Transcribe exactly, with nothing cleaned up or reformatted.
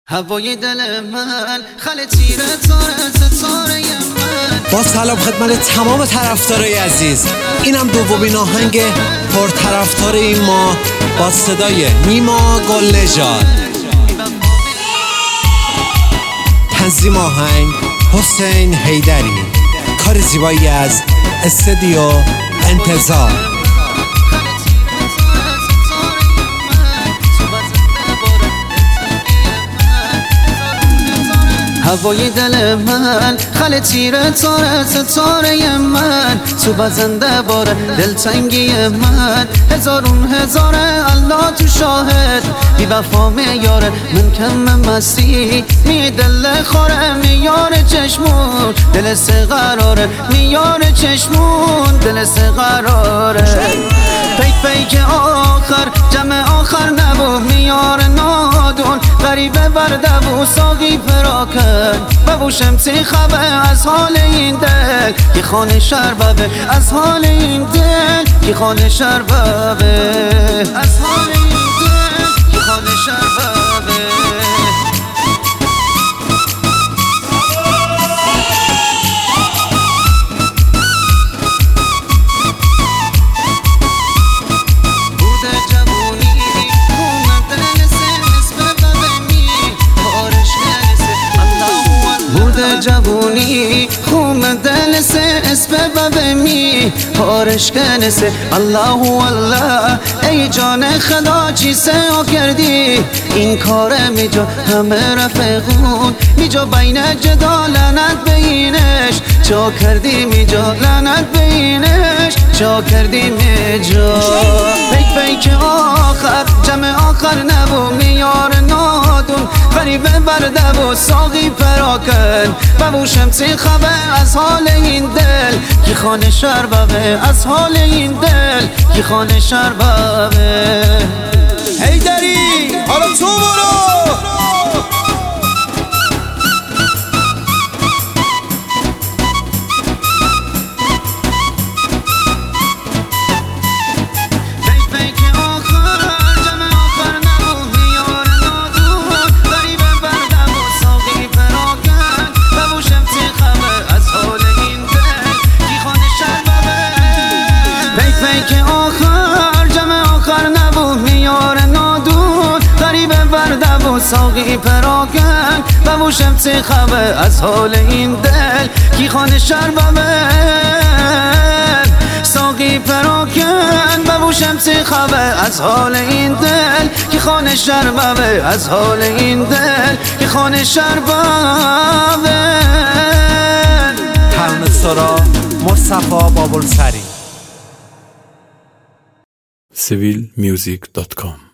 هوای دل من خل تیره تاره ستاره من. با سلام خدمت تمام طرفدارای عزیز، اینم دومین آهنگ پر طرفدار این ماه با صدای نیما گل نژاد. تنظیم آهنگ حسین حیدری، کار زیبایی از استودیو انتظار. هوای دل من خل تیره تاره ستاره من، تو بزنده باره دلتنگی من. هزارون هزاره الله تو شاهد، بی وفا میاره من کم مستی. می دل خوره میاره چشمون، دل سه قراره میاره چشمون، دل سه قراره. پیک پیک آخر جمع آخر نبو میاره نادون، غریبه برده و ساقی پراکن ببو شمسی خبه از حال این دل. کی خانه شربه از حال این دل، کی خانه شربه از حال این دل، کی خانه شربه. جوونی خوم دل سے اس پہ ببمی پارش کنه سے الله والله. ای جان خدا چی سه کردی این کاره میجا همه رفقون میجا بین جدا لعنت بینش چا کردی میجا لعنت بینش چا کردی میجا. پیک پیک آخر جمع آخر نبو میار نادون، غریبه برده و ساقی پراکن ببو شمسی خبه از حال این دل. کی خانه شربه از حال این دل، کی خانه شربه. حیدری حالا تو برو. که آخر جمع آخر نبود میار نادون، غریبه برده و ساقی پراکن ببو شمسی خبه از حال این دل. کی خانه شربه ساقی پراکن ببو شمسی خبه از حال این دل. کی خانه شربه از حال این دل، کی خانه شربه. ترانه سرا مصطفی بابلسری. سیویل میوزیک دات کام